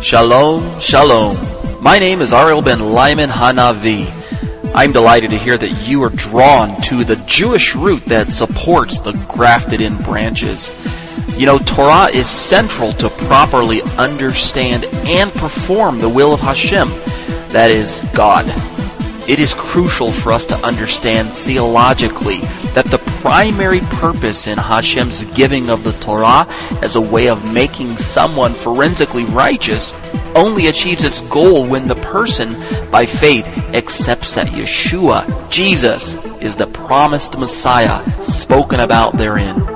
Shalom, shalom. My name is Ariel Ben Lyman Hanavi. I'm delighted to hear that you are drawn to the Jewish root that supports the grafted-in branches. You know, Torah is central to properly understand and perform the will of Hashem, that is, God. It is crucial for us to understand theologically that the primary purpose in Hashem's giving of the Torah as a way of making someone forensically righteous only achieves its goal when the person, by faith, accepts that Yeshua, Jesus, is the promised Messiah spoken about therein.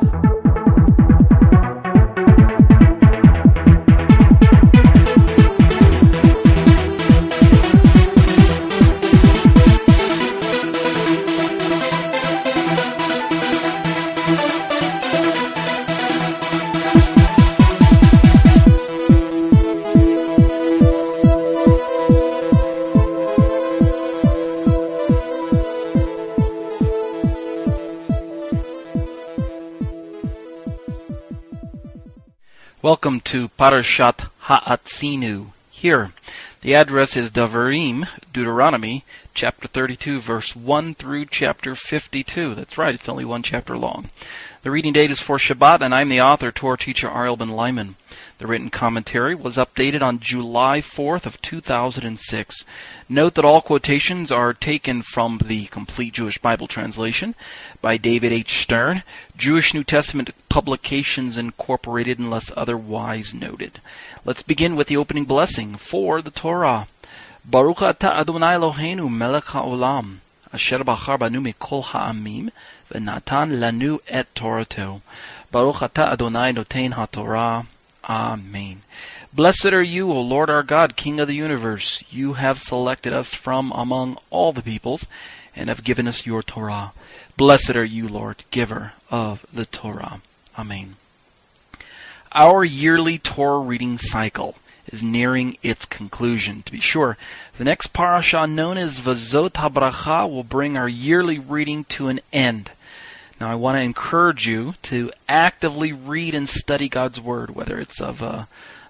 Welcome to Parashat Ha'atzinu. Here, the address is Devarim, Deuteronomy, chapter 32, verse 1 through chapter 52. That's right, it's only one chapter long. The reading date is for Shabbat, and I'm the author, Torah teacher Ariel Ben Lyman. The written commentary was updated on July 4th of 2006. Note that all quotations are taken from the Complete Jewish Bible Translation by David H. Stern, Jewish New Testament Publications Incorporated, unless otherwise noted. Let's begin with the opening blessing for the Torah. Baruch atah Adonai Eloheinu melech haolam, asher bachar banu mikol ha'amim, v'natan lanu et Torato. Baruch atah Adonai noten ha'torah. Amen. Blessed are you, O Lord our God, King of the universe. You have selected us from among all the peoples and have given us your Torah. Blessed are you, Lord, giver of the Torah. Amen. Our yearly Torah reading cycle is nearing its conclusion. To be sure, the next parasha, known as Vazot HaBracha, will bring our yearly reading to an end. Now, I want to encourage you to actively read and study God's Word, whether it's of a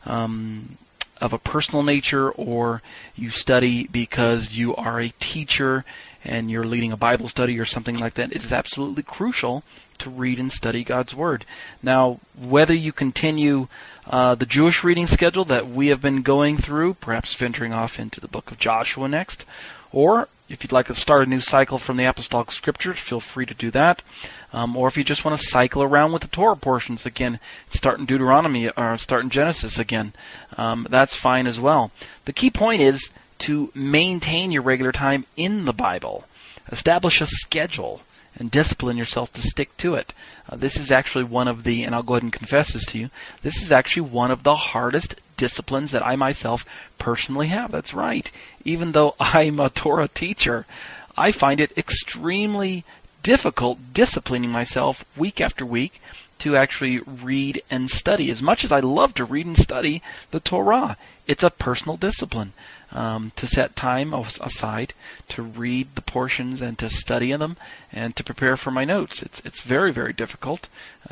personal nature or you study because you are a teacher and you're leading a Bible study or something like that. It is absolutely crucial to read and study God's Word. Now, whether you continue the Jewish reading schedule that we have been going through, perhaps venturing off into the book of Joshua next, or if you'd like to start a new cycle from the Apostolic Scriptures, feel free to do that. Or if you just want to cycle around with the Torah portions again, start in Deuteronomy or start in Genesis again, that's fine as well. The key point is to maintain your regular time in the Bible. Establish a schedule and discipline yourself to stick to it. This is actually one of the, and I'll go ahead and confess this to you, this is actually one of the hardest disciplines that I myself personally have. That's right. Even though I'm a Torah teacher, I find it extremely difficult disciplining myself week after week to actually read and study. As much as I love to read and study the Torah, it's a personal discipline to set time aside to read the portions and to study them and to prepare for my notes. It's very, very difficult.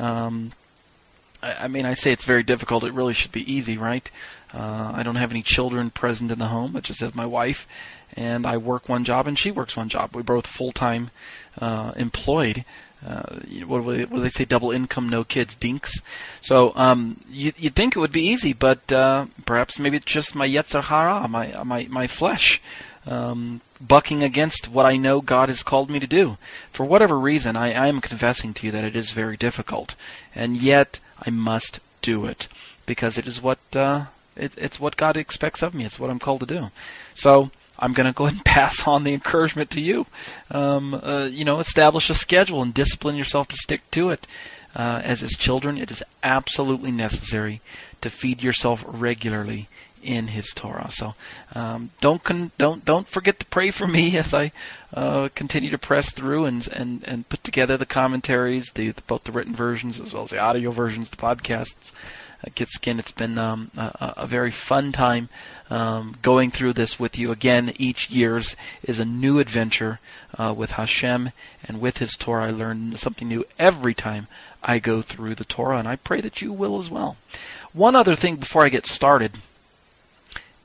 I say it's very difficult. It really should be easy, right? I don't have any children present in the home. I just have my wife, and I work one job and she works one job. We're both full-time employed. What do they say? Double income, no kids, dinks. So you'd think it would be easy, but perhaps maybe it's just my yetzer hara, my flesh, bucking against what I know God has called me to do. For whatever reason, I am confessing to you that it is very difficult, and yet I must do it because it is what it's what God expects of me. It's what I'm called to do. So I'm going to go ahead and pass on the encouragement to you. Establish a schedule and discipline yourself to stick to it. As his children, it is absolutely necessary to feed yourself regularly in his Torah. So don't forget to pray for me as I continue to press through and put together the commentaries, both the written versions as well as the audio versions, the podcasts. It's been a very fun time going through this with you. Again, each year's is a new adventure with Hashem and with His Torah. I learn something new every time I go through the Torah, and I pray that you will as well. One other thing before I get started.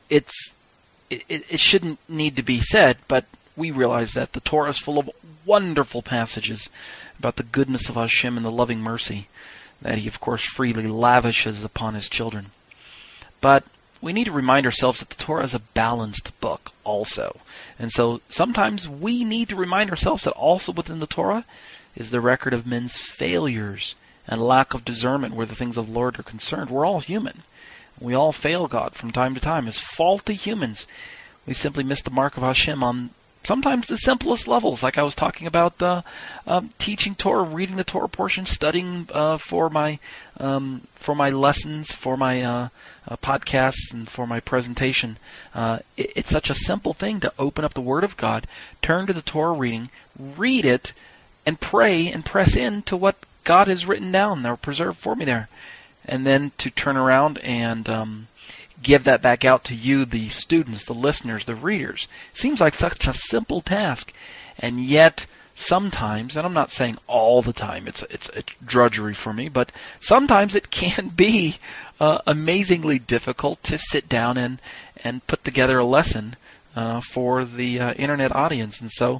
it shouldn't need to be said, but we realize that the Torah is full of wonderful passages about the goodness of Hashem and the loving mercy that He, of course, freely lavishes upon His children. But we need to remind ourselves that the Torah is a balanced book also. And so sometimes we need to remind ourselves that also within the Torah is the record of men's failures and lack of discernment where the things of the Lord are concerned. We're all human. We all fail God from time to time. As faulty humans, we simply miss the mark of Hashem on sometimes the simplest levels, like I was talking about teaching Torah, reading the Torah portion, studying for my lessons, for my podcasts, and for my presentation. It's such a simple thing to open up the Word of God, turn to the Torah reading, read it, and pray and press into what God has written down or preserved for me there. And then to turn around and give that back out to you, the students, the listeners, the readers. Seems like such a simple task. And yet, sometimes, and I'm not saying all the time, it's drudgery for me, but sometimes it can be amazingly difficult to sit down and put together a lesson for the internet audience. And so,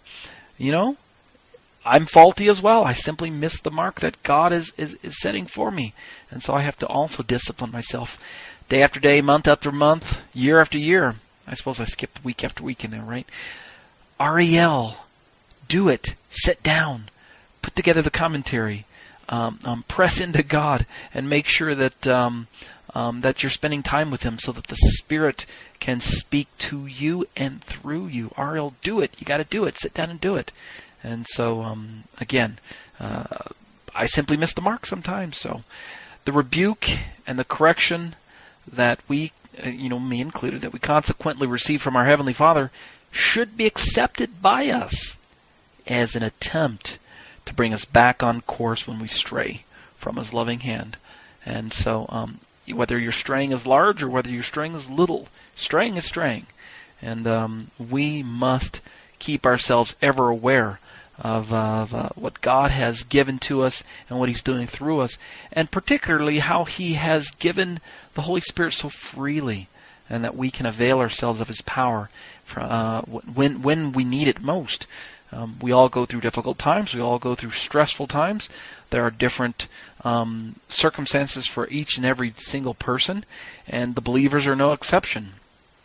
I'm faulty as well. I simply miss the mark that God is setting for me. And so I have to also discipline myself day after day, month after month, year after year. I suppose I skipped week after week in there, right? Ariel, do it. Sit down. Put together the commentary. Press into God and make sure that that you're spending time with Him so that the Spirit can speak to you and through you. Ariel, do it. You got to do it. Sit down and do it. And so, again, I simply miss the mark sometimes. So the rebuke and the correction that we, me included, that we consequently receive from our Heavenly Father should be accepted by us as an attempt to bring us back on course when we stray from His loving hand. And so whether your straying is large or whether your straying is little, straying is straying. And we must keep ourselves ever aware of what God has given to us and what He's doing through us, and particularly how He has given the Holy Spirit so freely, and that we can avail ourselves of His power when we need it most. We all go through difficult times. We all go through stressful times. There are different circumstances for each and every single person, and the believers are no exception.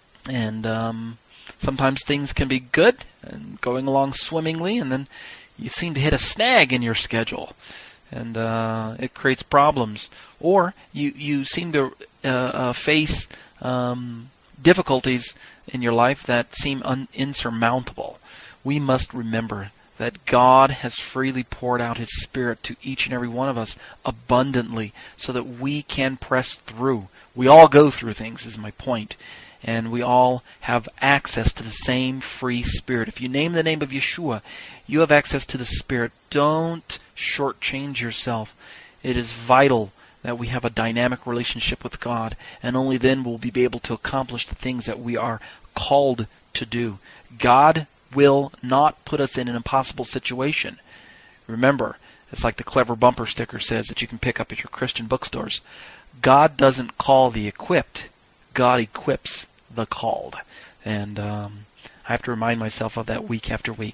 And sometimes things can be good and going along swimmingly, and then you seem to hit a snag in your schedule, and it creates problems. Or you seem to face difficulties in your life that seem insurmountable. We must remember that God has freely poured out His Spirit to each and every one of us abundantly so that we can press through. We all go through things, is my point. And we all have access to the same free Spirit. If you name the name of Yeshua, you have access to the Spirit. Don't shortchange yourself. It is vital that we have a dynamic relationship with God, and only then will we be able to accomplish the things that we are called to do. God will not put us in an impossible situation. Remember, it's like the clever bumper sticker says that you can pick up at your Christian bookstores. God doesn't call the equipped. God equips the called. And I have to remind myself of that week after week.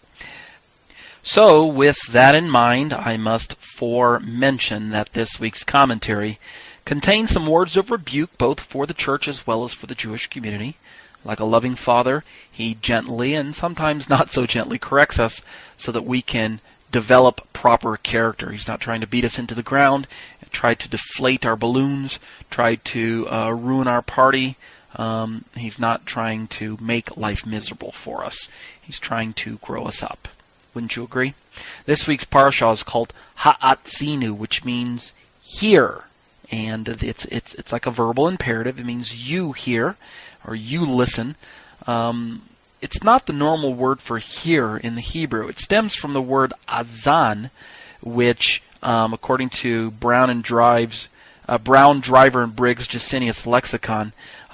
So, with that in mind, I must foremention that this week's commentary contains some words of rebuke both for the church as well as for the Jewish community. Like a loving father, He gently and sometimes not so gently corrects us so that we can develop proper character. He's not trying to beat us into the ground, try to deflate our balloons, try to ruin our party. He's not trying to make life miserable for us. He's trying to grow us up. Wouldn't you agree? This week's parashah is called Ha'atzinu, which means hear. And it's like a verbal imperative. It means you hear, or you listen. It's not the normal word for hear in the Hebrew. It stems from the word azan, which, according to Brown, Driver, and Briggs Jacinius lexicon,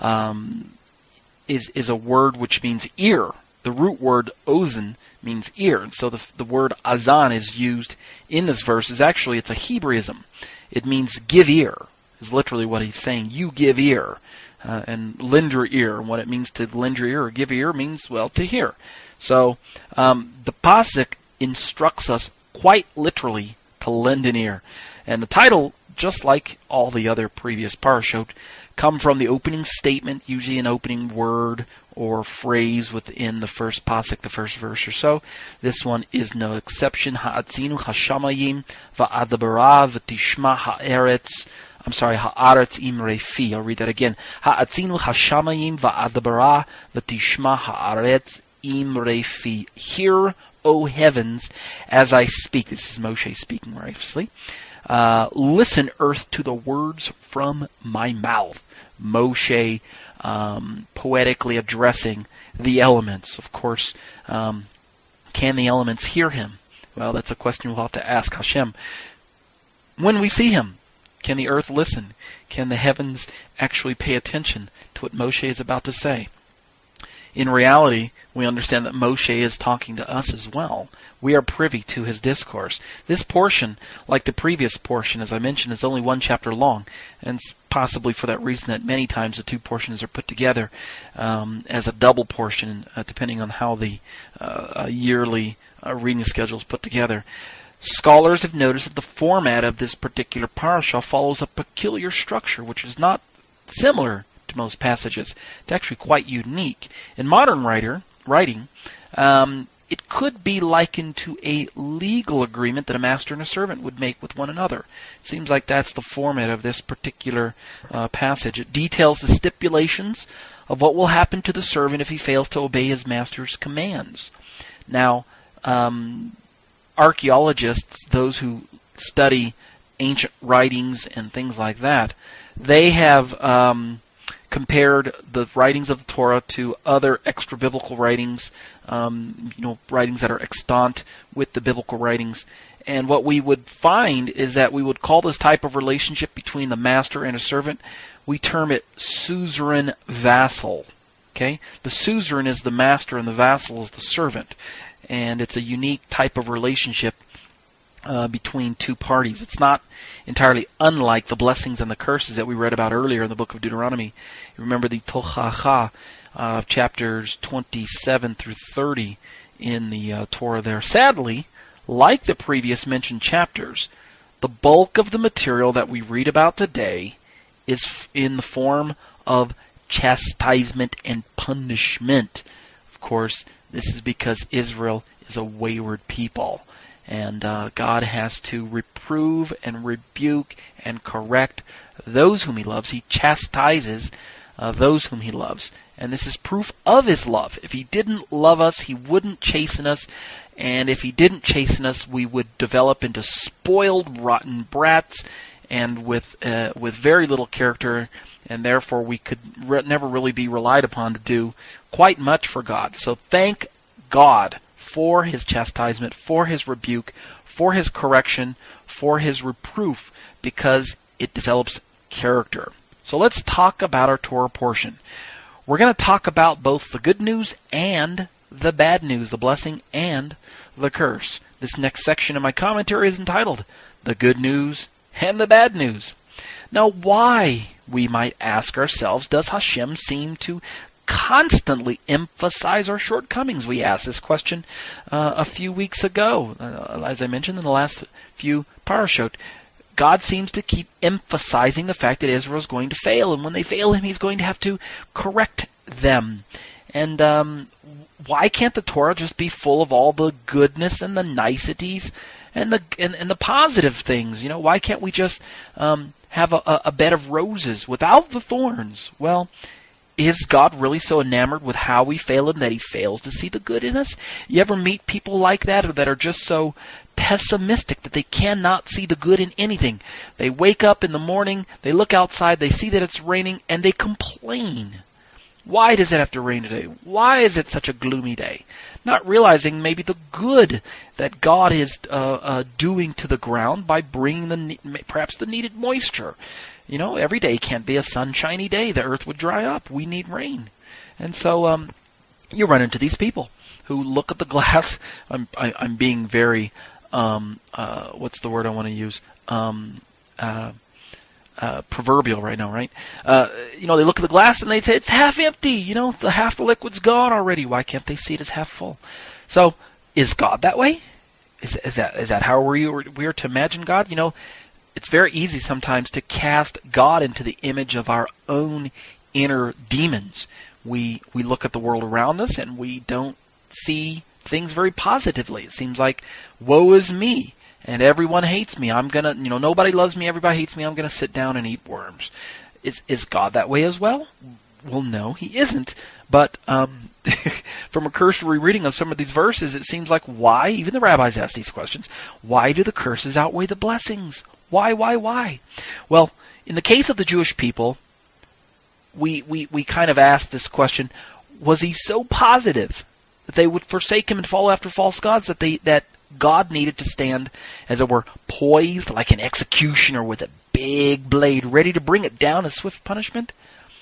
is a word which means ear. The root word ozen means ear. And so the word azan is used in this verse. It's a Hebraism. It means give ear. is literally what he's saying. You give ear, and lend your ear. And what it means to lend your ear or give ear means, well, to hear. So the pasuk instructs us quite literally to lend an ear. And the title, just like all the other previous parashot, come from the opening statement, usually an opening word or phrase within the first pasuk, the first verse or so. This one is no exception. Ha'atzinu hashamayim va'adabara v'tishma ha'eretz. I'm sorry, ha'aretz imre fi. I'll read that again. Ha'atzinu hashamayim va'adabara v'tishma ha'aretz imre fi. Hear, O heavens, as I speak. This is Moshe speaking, obviously. Listen, earth, to the words from my mouth. Moshe poetically addressing the elements. Of course, can the elements hear him? Well, that's a question we'll have to ask Hashem. When we see him, can the earth listen? Can the heavens actually pay attention to what Moshe is about to say? In reality, we understand that Moshe is talking to us as well. We are privy to his discourse. This portion, like the previous portion, as I mentioned, is only one chapter long, and it's possibly for that reason that many times the two portions are put together as a double portion, depending on how the yearly reading schedule is put together. Scholars have noticed that the format of this particular parasha follows a peculiar structure, which is not similar to most passages. It's actually quite unique. In modern writing, it could be likened to a legal agreement that a master and a servant would make with one another. It seems like that's the format of this particular passage. It details the stipulations of what will happen to the servant if he fails to obey his master's commands. Now, archaeologists, those who study ancient writings and things like that, they have compared the writings of the Torah to other extra-biblical writings, writings that are extant with the biblical writings. And what we would find is that we would call this type of relationship between the master and a servant, we term it suzerain vassal. Okay? The suzerain is the master and the vassal is the servant. And it's a unique type of relationship between two parties. It's not entirely unlike the blessings and the curses that we read about earlier in the book of Deuteronomy. You remember the Tochacha of chapters 27 through 30 in the Torah there. Sadly, like the previous mentioned chapters, the bulk of the material that we read about today is in the form of chastisement and punishment. Of course, this is because Israel is a wayward people. And God has to reprove and rebuke and correct those whom he loves. He chastises those whom he loves. And this is proof of his love. If he didn't love us, he wouldn't chasten us. And if he didn't chasten us, we would develop into spoiled, rotten brats and with very little character. And therefore, we could never really be relied upon to do quite much for God. So thank God for his chastisement, for his rebuke, for his correction, for his reproof, because it develops character. So let's talk about our Torah portion. We're going to talk about both the good news and the bad news, the blessing and the curse. This next section of my commentary is entitled, The Good News and the Bad News. Now, why, we might ask ourselves, does Hashem seem to constantly emphasize our shortcomings? We asked this question a few weeks ago. As I mentioned in the last few parashot, God seems to keep emphasizing the fact that Israel is going to fail, and when they fail him, he's going to have to correct them. And why can't the Torah just be full of all the goodness and the niceties and the positive things? Why can't we just have a bed of roses without the thorns? Well, is God really so enamored with how we fail him that he fails to see the good in us? You ever meet people like that, or that are just so pessimistic that they cannot see the good in anything? They wake up in the morning, they look outside, they see that it's raining, and they complain. Why does it have to rain today? Why is it such a gloomy day? Not realizing maybe the good that God is doing to the ground by bringing perhaps the needed moisture. Every day can't be a sunshiny day. The earth would dry up. We need rain. And so you run into these people who look at the glass. I'm being very, what's the word I want to use? proverbial right now, right? They look at the glass and they say it's half empty. The half the liquid's gone already. Why can't they see it as half full? So, is God that way? Is that how we are to imagine God? It's very easy sometimes to cast God into the image of our own inner demons. We look at the world around us and we don't see things very positively. It seems like, woe is me, and everyone hates me. Nobody loves me, everybody hates me. I'm gonna sit down and eat worms. Is God that way as well? Well, no, He isn't. But from a cursory reading of some of these verses, it seems like why, even the rabbis ask these questions, why do the curses outweigh the blessings? Why? Well, in the case of the Jewish people, we kind of asked this question, was He so positive that they would forsake Him and follow after false gods that God needed to stand, as it were, poised like an executioner with a big blade, ready to bring it down as swift punishment?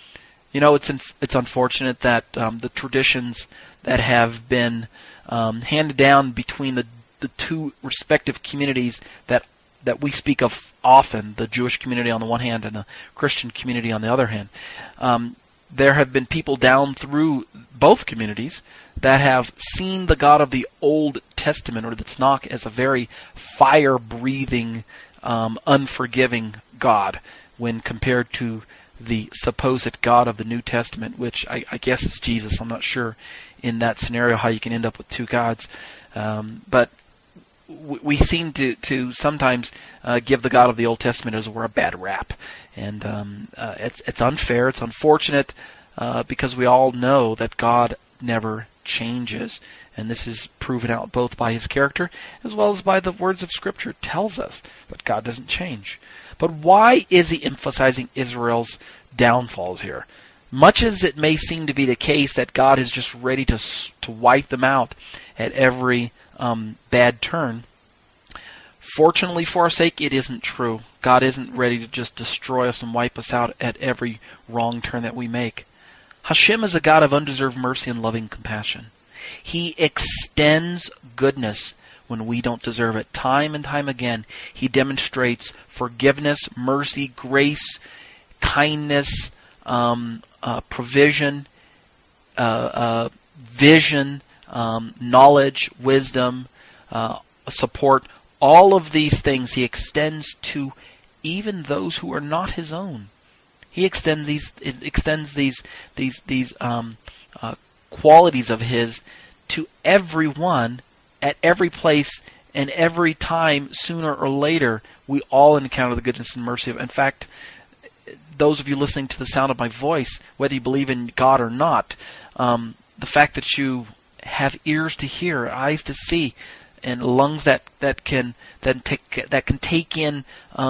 It's unfortunate that the traditions that have been handed down between the two respective communities that we speak of often, the Jewish community on the one hand and the Christian community on the other hand, there have been people down through both communities that have seen the God of the Old Testament, or the Tanakh, as a very fire-breathing, unforgiving God when compared to the supposed God of the New Testament, which I guess is Jesus. I'm not sure in that scenario how you can end up with two gods. But we seem to sometimes give the God of the Old Testament as it were a bad rap. And it's unfair, it's unfortunate, because we all know that God never changes. And this is proven out both by His character as well as by the words of Scripture. It tells us that God doesn't change. But why is He emphasizing Israel's downfalls here? Much as it may seem to be the case that God is just ready to wipe them out at every bad turn, fortunately for our sake, it isn't true. God isn't ready to just destroy us and wipe us out at every wrong turn that we make. Hashem is a God of undeserved mercy and loving compassion. He extends goodness when we don't deserve it. Time and time again, He demonstrates forgiveness, mercy, grace, kindness, provision, vision, knowledge, wisdom, support. All of these things He extends to even those who are not His own. He extends these qualities of His to everyone at every place and every time. Sooner or later, we all encounter the goodness and mercy of. In fact, those of you listening to the sound of my voice, whether you believe in God or not, the fact that you have ears to hear, eyes to see, and lungs that can take in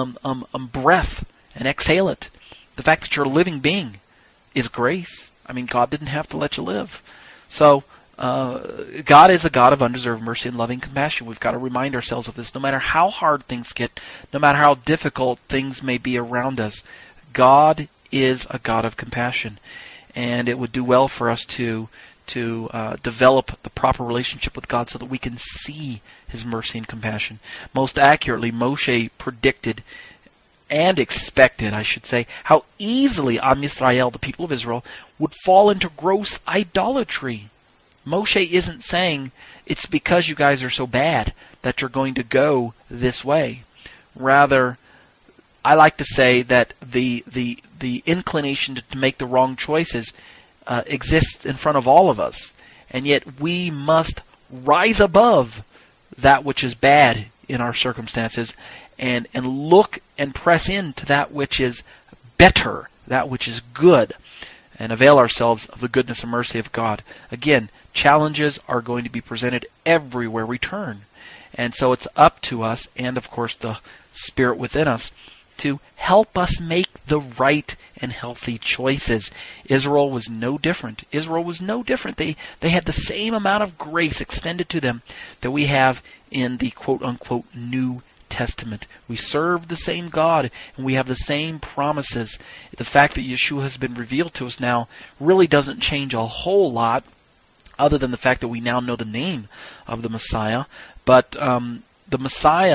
breath and exhale it. The fact that you're a living being is grace. I mean, God didn't have to let you live. So God is a God of undeserved mercy and loving compassion. We've got to remind ourselves of this. No matter how hard things get, no matter how difficult things may be around us, God is a God of compassion. And it would do well for us to develop the proper relationship with God so that we can see His mercy and compassion. Most accurately, Moshe predicted and expected, I should say, how easily Am Yisrael, the people of Israel, would fall into gross idolatry. Moshe isn't saying it's because you guys are so bad that you're going to go this way. Rather, I like to say that the inclination to make the wrong choices exists in front of all of us, and yet we must rise above that which is bad in our circumstances and look and press into that which is better, that which is good, and avail ourselves of the goodness and mercy of God. Again, challenges are going to be presented everywhere we turn, and so it's up to us, and of course the Spirit within us, to help us make the right and healthy choices. Israel was no different. They had the same amount of grace extended to them that we have in the quote-unquote New Testament. We serve the same God, and we have the same promises. The fact that Yeshua has been revealed to us now really doesn't change a whole lot, other than the fact that we now know the name of the Messiah. But the Messiah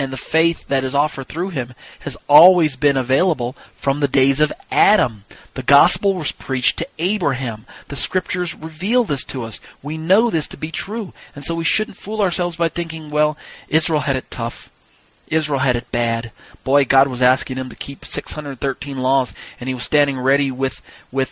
and the faith that is offered through him has always been available from the days of Adam. The gospel was preached to Abraham. The scriptures reveal this to us. We know this to be true. And so we shouldn't fool ourselves by thinking, well, Israel had it tough. Israel had it bad. Boy, God was asking him to keep 613 laws, and he was standing ready with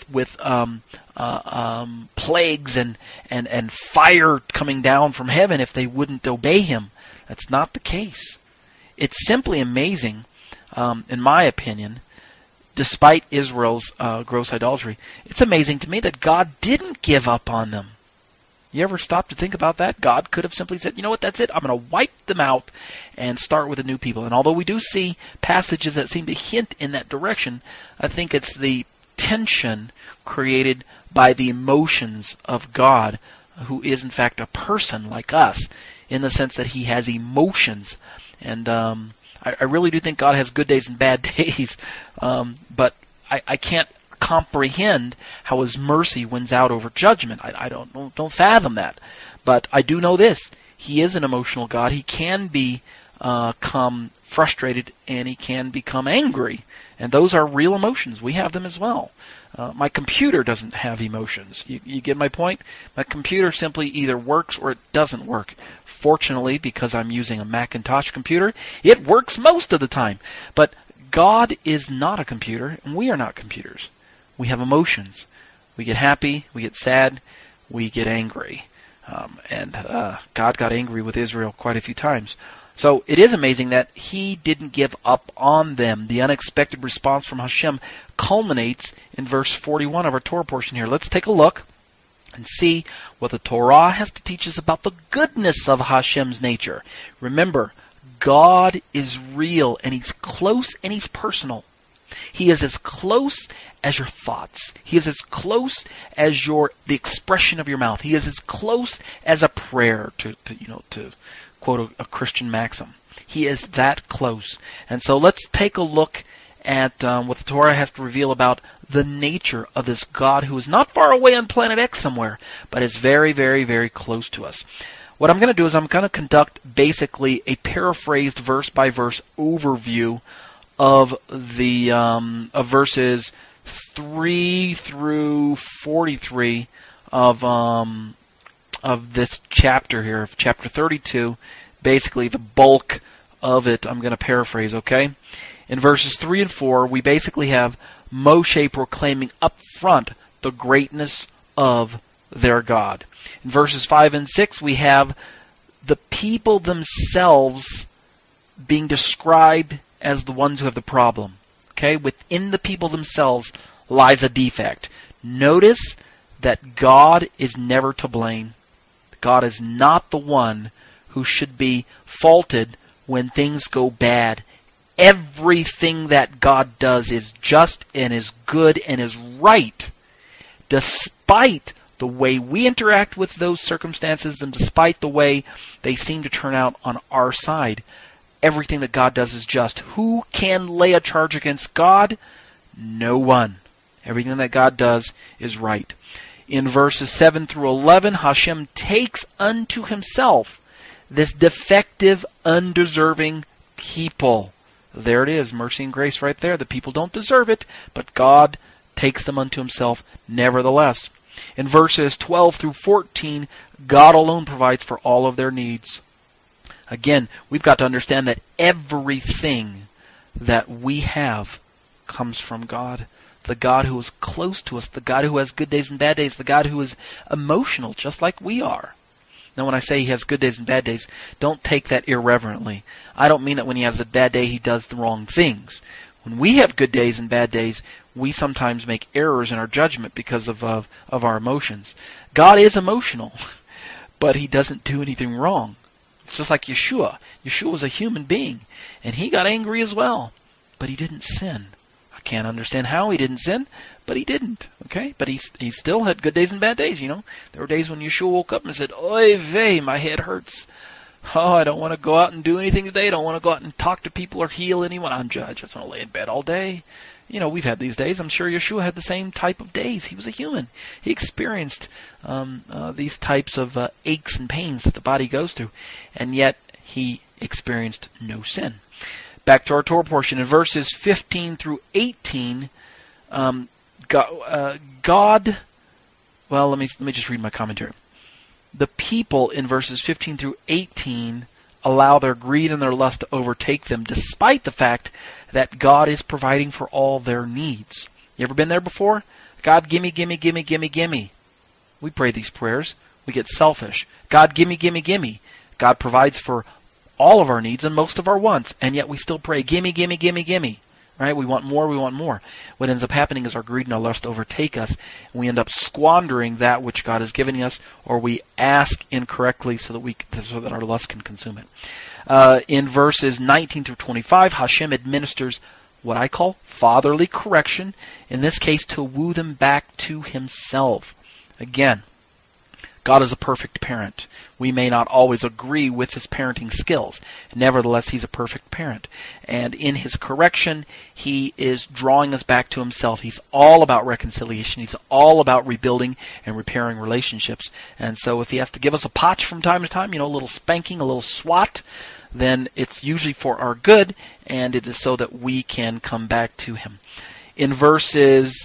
plagues and fire coming down from heaven if they wouldn't obey him. That's not the case. It's simply amazing, in my opinion, despite Israel's gross idolatry, it's amazing to me that God didn't give up on them. You ever stop to think about that? God could have simply said, you know what, that's it. I'm going to wipe them out and start with a new people. And although we do see passages that seem to hint in that direction, I think it's the tension created by the emotions of God, who is in fact a person like us, in the sense that he has emotions. And I really do think God has good days and bad days, but I can't comprehend how his mercy wins out over judgment. I don't fathom that. But I do know this: he is an emotional God. He can become frustrated, and he can become angry, and those are real emotions. We have them as well. My computer doesn't have emotions. You get my point? My computer simply either works or it doesn't work. Fortunately, because I'm using a Macintosh computer, it works most of the time. But God is not a computer, and we are not computers. We have emotions. We get happy, we get sad, we get angry. And God got angry with Israel quite a few times. So it is amazing that he didn't give up on them. The unexpected response from Hashem culminates in verse 41 of our Torah portion here. Let's take a look and see what the Torah has to teach us about the goodness of Hashem's nature. Remember, God is real, and he's close, and he's personal. He is as close as your thoughts. He is as close as the expression of your mouth. He is as close as a prayer, to quote a Christian maxim. He is that close. And so let's take a look at what the Torah has to reveal about the nature of this God who is not far away on planet X somewhere, but is very, very, very close to us. What I'm going to do is I'm going to conduct basically a paraphrased verse-by-verse overview of the of verses 3 through 43 of this chapter here, of chapter 32. Basically, the bulk of it I'm going to paraphrase, okay? In verses 3 and 4, we basically have Moshe proclaiming up front the greatness of their God. In verses 5 and 6, we have the people themselves being described as the ones who have the problem. Okay? Within the people themselves lies a defect. Notice that God is never to blame. God is not the one who should be faulted when things go bad. Everything that God does is just and is good and is right, despite the way we interact with those circumstances and despite the way they seem to turn out on our side. Everything that God does is just. Who can lay a charge against God? No one. Everything that God does is right. In verses 7 through 11, Hashem takes unto himself this defective, undeserving people. There it is, mercy and grace right there. The people don't deserve it, but God takes them unto himself nevertheless. In verses 12 through 14, God alone provides for all of their needs. Again, we've got to understand that everything that we have comes from God. The God who is close to us, the God who has good days and bad days, the God who is emotional just like we are. Now, when I say he has good days and bad days, don't take that irreverently. I don't mean that when he has a bad day, he does the wrong things. When we have good days and bad days, we sometimes make errors in our judgment because of our emotions. God is emotional, but he doesn't do anything wrong. It's just like Yeshua. Yeshua was a human being, and he got angry as well, but he didn't sin. I can't understand how he didn't sin, but he didn't. Okay, but he still had good days and bad days. There were days when Yeshua woke up and said, "Oy vey, my head hurts. Oh, I don't want to go out and do anything today. I don't want to go out and talk to people or heal anyone. I just want to lay in bed all day." We've had these days. I'm sure Yeshua had the same type of days. He was a human. He experienced these types of aches and pains that the body goes through, and yet he experienced no sin. Back to our Torah portion. In verses 15 through 18, God, well, let me just read my commentary. The people in verses 15 through 18 allow their greed and their lust to overtake them, despite the fact that God is providing for all their needs. You ever been there before? God, gimme, gimme, gimme, gimme, gimme. We pray these prayers. We get selfish. God, gimme, gimme, gimme. God provides for all of our needs and most of our wants, and yet we still pray, gimme, gimme, gimme, gimme. Right? We want more, we want more. What ends up happening is our greed and our lust overtake us, and we end up squandering that which God is giving us, or we ask incorrectly so that our lust can consume it. In verses 19 through 25, Hashem administers what I call fatherly correction, in this case to woo them back to himself. Again, God is a perfect parent. We may not always agree with his parenting skills. Nevertheless, he's a perfect parent. And in his correction, he is drawing us back to himself. He's all about reconciliation. He's all about rebuilding and repairing relationships. And so if he has to give us a potch from time to time, a little spanking, a little swat, then it's usually for our good, and it is so that we can come back to him. In verses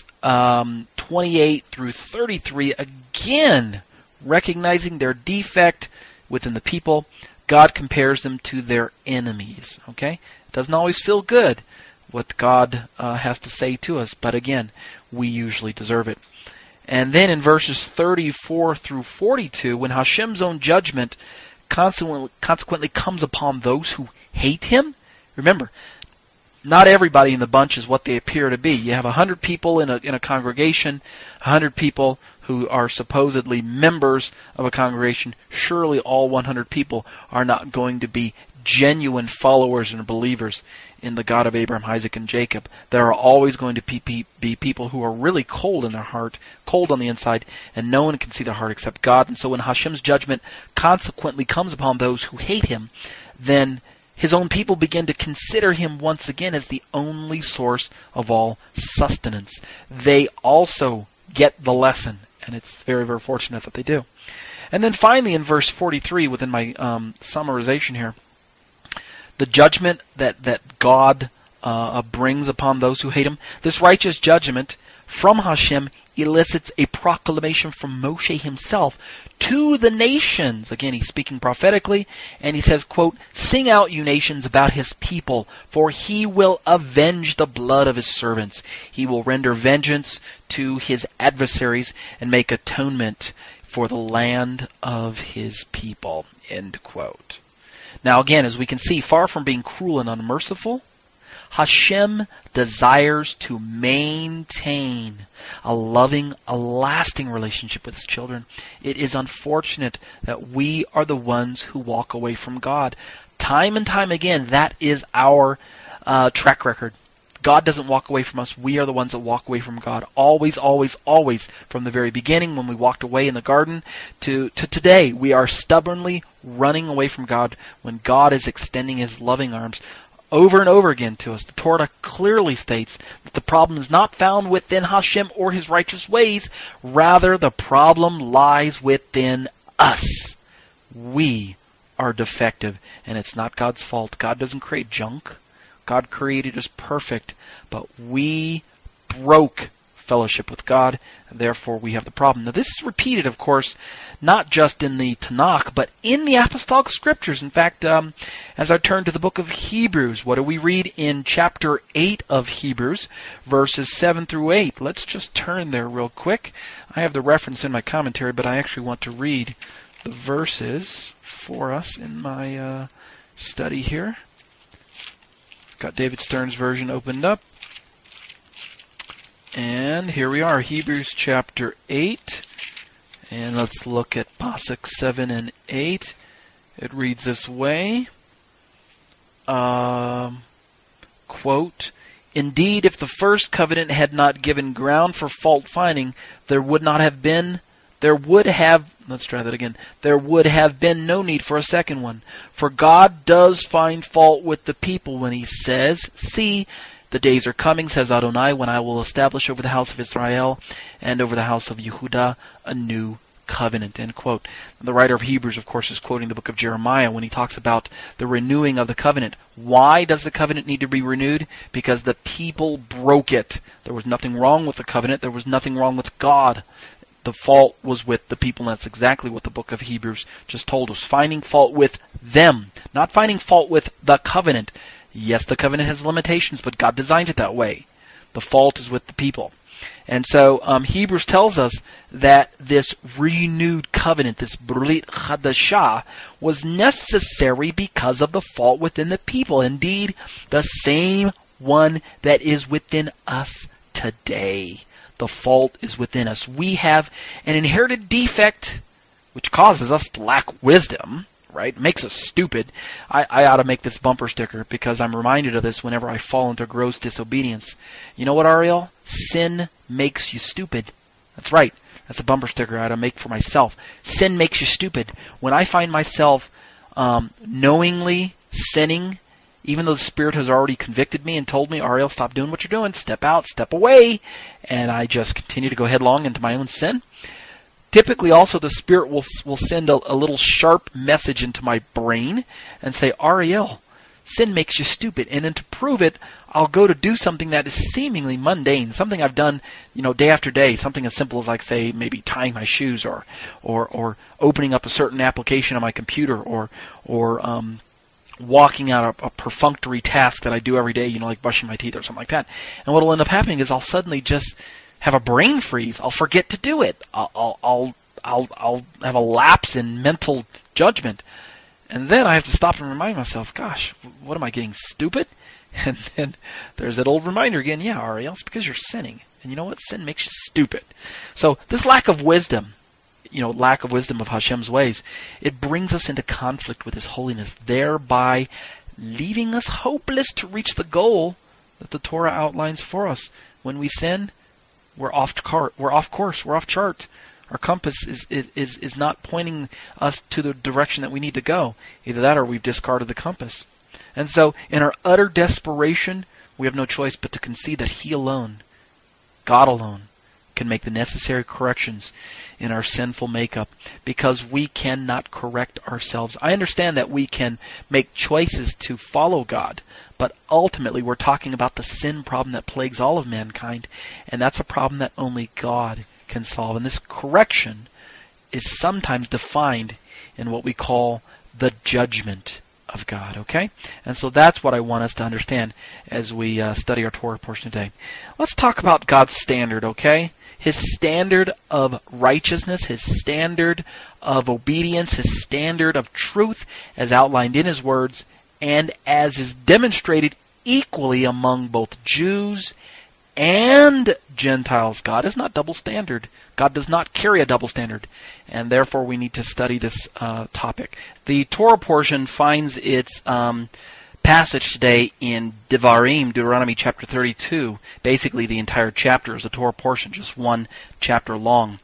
28 through 33, again, recognizing their defect within the people, God compares them to their enemies. Okay? It doesn't always feel good what God has to say to us, but again, we usually deserve it. And then in verses 34 through 42, when Hashem's own judgment consequently comes upon those who hate him, remember, not everybody in the bunch is what they appear to be. You have 100 people in a congregation, 100 people who are supposedly members of a congregation. Surely all 100 people are not going to be genuine followers and believers in the God of Abraham, Isaac, and Jacob. There are always going to be people who are really cold in their heart, cold on the inside, and no one can see their heart except God. And so when Hashem's judgment consequently comes upon those who hate him, then his own people begin to consider him once again as the only source of all sustenance. They also get the lesson, and it's very, very fortunate that they do. And then finally in verse 43, within my summarization here, the judgment that God brings upon those who hate him, this righteous judgment from Hashem elicits a proclamation from Moshe himself to the nations. Again, he's speaking prophetically, and he says, quote, "Sing out, you nations, about his people, for he will avenge the blood of his servants. He will render vengeance to his adversaries and make atonement for the land of his people." End quote. Now again, as we can see, far from being cruel and unmerciful, Hashem desires to maintain a loving, a lasting relationship with his children. It is unfortunate that we are the ones who walk away from God. Time and time again, that is our track record. God doesn't walk away from us. We are the ones that walk away from God. Always, always, always. From the very beginning, when we walked away in the garden, to today, we are stubbornly running away from God when God is extending his loving arms over and over again to us. The Torah clearly states that the problem is not found within Hashem or his righteous ways. Rather, the problem lies within us. We are defective, and it's not God's fault. God doesn't create junk. God created us perfect, but we broke fellowship with God, and therefore we have the problem. Now this is repeated, of course, not just in the Tanakh, but in the Apostolic Scriptures. In fact, as I turn to the book of Hebrews, what do we read in chapter 8 of Hebrews, verses 7 through 8? Let's just turn there real quick. I have the reference in my commentary, but I actually want to read the verses for us in my study here. Got David Stern's version opened up. And here we are, Hebrews chapter 8. And let's look at Pasuk 7 and 8. It reads this way. Quote, "Indeed, if the first covenant had not given ground for fault finding, there would have been no need for a second one. For God does find fault with the people when he says, 'See, the days are coming, says Adonai, when I will establish over the house of Israel and over the house of Yehudah a new covenant, end quote. The writer of Hebrews, of course, is quoting the book of Jeremiah when he talks about the renewing of the covenant. Why does the covenant need to be renewed? Because the people broke it. There was nothing wrong with the covenant. There was nothing wrong with God. The fault was with the people, and that's exactly what the book of Hebrews just told us. Finding fault with them, not finding fault with the covenant. Yes, the covenant has limitations, but God designed it that way. The fault is with the people. And so Hebrews tells us that this renewed covenant, this Brit Chadashah, was necessary because of the fault within the people. Indeed, the same one that is within us today. The fault is within us. We have an inherited defect which causes us to lack wisdom, right? Makes us stupid. I ought to make this bumper sticker because I'm reminded of this whenever I fall into gross disobedience. You know what, Ariel? Sin makes you stupid. That's right. That's a bumper sticker I ought to make for myself. Sin makes you stupid. When I find myself knowingly sinning, even though the Spirit has already convicted me and told me, Ariel, stop doing what you're doing, step out, step away, and I just continue to go headlong into my own sin, typically also the Spirit will send a little sharp message into my brain and say, Ariel, sin makes you stupid. And then to prove it, I'll go to do something that is seemingly mundane, something I've done, day after day, something as simple as, like, say, maybe tying my shoes or opening up a certain application on my computer or walking out a perfunctory task that I do every day, like brushing my teeth or something like that. And what will end up happening is I'll suddenly just have a brain freeze. I'll forget to do it. I'll have a lapse in mental judgment. And then I have to stop and remind myself, gosh, what am I getting, stupid? And then there's that old reminder again, yeah, Ariel, it's because you're sinning. And you know what? Sin makes you stupid. So this lack of wisdom, lack of wisdom of Hashem's ways, it brings us into conflict with His holiness, thereby leaving us hopeless to reach the goal that the Torah outlines for us. When we sin, we're off course, we're off chart. Our compass is not pointing us to the direction that we need to go. Either that or we've discarded the compass. And so, in our utter desperation, we have no choice but to concede that He alone, God alone, can make the necessary corrections in our sinful makeup, because we cannot correct ourselves. I understand that we can make choices to follow God, but ultimately we're talking about the sin problem that plagues all of mankind, and that's a problem that only God can solve. And this correction is sometimes defined in what we call the judgment of God, okay? And so that's what I want us to understand as we study our Torah portion today. Let's talk about God's standard, okay? His standard of righteousness, His standard of obedience, His standard of truth as outlined in His words, and as is demonstrated equally among both Jews and Gentiles. God is not double standard. God does not carry a double standard, and therefore we need to study this topic. The Torah portion finds its passage today in Devarim, Deuteronomy chapter 32. Basically, the entire chapter is a Torah portion, just one chapter long.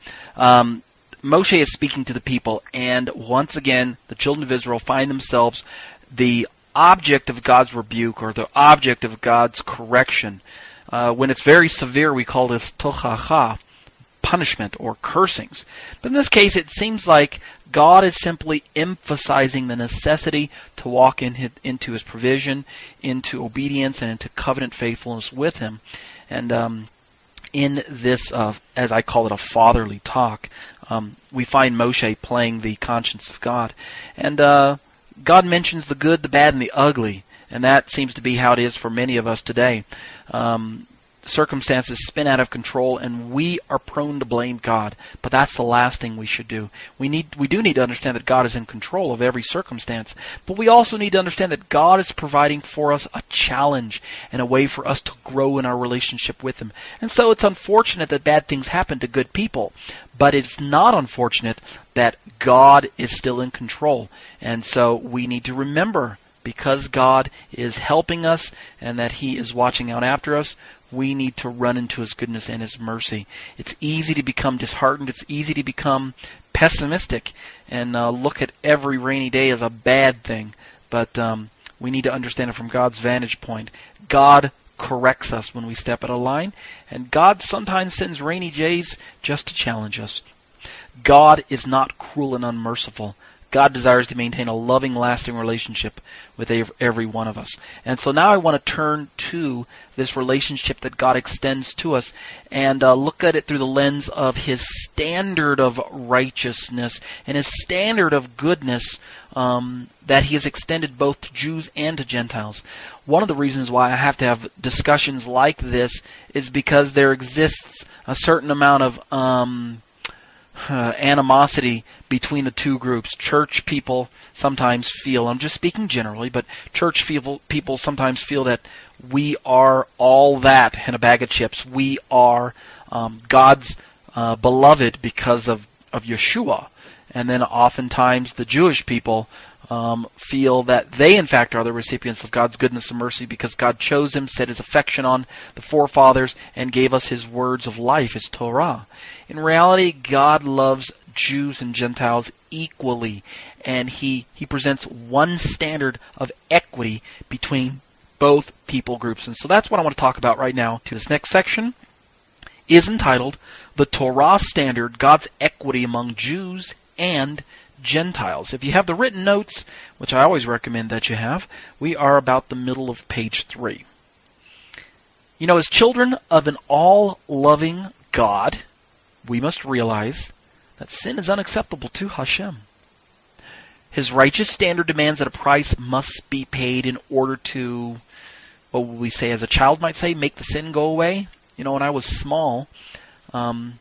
Moshe is speaking to the people, and once again, the children of Israel find themselves the object of God's rebuke or the object of God's correction. When it's very severe, we call this tochacha, punishment or cursings. But in this case, it seems like God is simply emphasizing the necessity to walk into His provision, into obedience, and into covenant faithfulness with Him. And in this, as I call it, a fatherly talk, we find Moshe playing the conscience of God. And God mentions the good, the bad, and the ugly. And that seems to be how it is for many of us today. Circumstances spin out of control, and we are prone to blame God. But that's the last thing we should do. We do need to understand that God is in control of every circumstance, but we also need to understand that God is providing for us a challenge and a way for us to grow in our relationship with Him. And so it's unfortunate that bad things happen to good people, but it's not unfortunate that God is still in control. And so we need to remember, because God is helping us and that He is watching out after us, we need to run into His goodness and His mercy. It's easy to become disheartened. It's easy to become pessimistic and look at every rainy day as a bad thing. But we need to understand it from God's vantage point. God corrects us when we step out of line, and God sometimes sends rainy days just to challenge us. God is not cruel and unmerciful. God desires to maintain a loving, lasting relationship with every one of us. And so now I want to turn to this relationship that God extends to us and look at it through the lens of His standard of righteousness and His standard of goodness that He has extended both to Jews and to Gentiles. One of the reasons why I have to have discussions like this is because there exists a certain amount of animosity between the two groups. Church people sometimes feel, I'm just speaking generally, but church people sometimes feel that we are all that in a bag of chips. We are God's beloved because of Yeshua. And then oftentimes the Jewish people feel that they in fact are the recipients of God's goodness and mercy because God chose them, set His affection on the forefathers, and gave us His words of life, His Torah. In reality, God loves Jews and Gentiles equally, and He presents one standard of equity between both people groups. And so that's what I want to talk about right now. This next section is entitled The Torah Standard, God's Equity Among Jews and Gentiles. If you have the written notes, which I always recommend that you have, we are about the middle of page 3. You know, as children of an all-loving God, we must realize that sin is unacceptable to Hashem. His righteous standard demands that a price must be paid in order to, what would we say, as a child might say, make the sin go away. You know, when I was small, I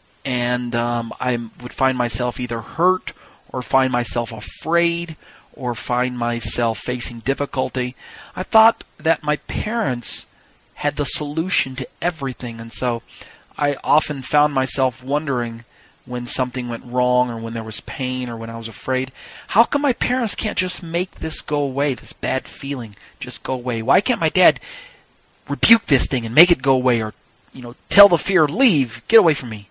would find myself either hurt or find myself afraid or find myself facing difficulty, I thought that my parents had the solution to everything. And so I often found myself wondering when something went wrong or when there was pain or when I was afraid, how come my parents can't just make this go away, this bad feeling just go away? Why can't my dad rebuke this thing and make it go away, or tell the fear, leave, get away from me?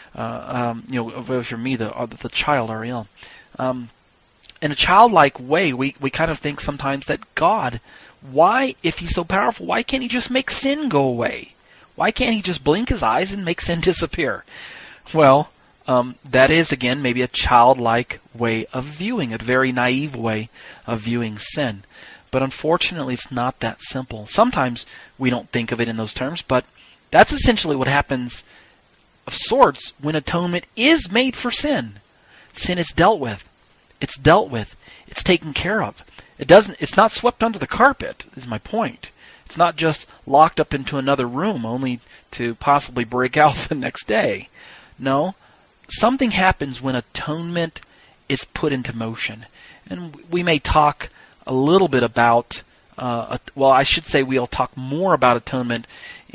Away from me, the child, Ariel. In a childlike way, we kind of think sometimes that God, why, if He's so powerful, why can't He just make sin go away? Why can't He just blink His eyes and make sin disappear? Well, that is, again, maybe a childlike way of viewing it, a very naive way of viewing sin. But unfortunately, it's not that simple. Sometimes we don't think of it in those terms, but that's essentially what happens of sorts when atonement is made for sin. Sin is dealt with. It's dealt with. It's taken care of. It's not swept under the carpet, is my point. It's not just locked up into another room only to possibly break out the next day. No, something happens when atonement is put into motion. And we may talk a little bit about, I should say we'll talk more about atonement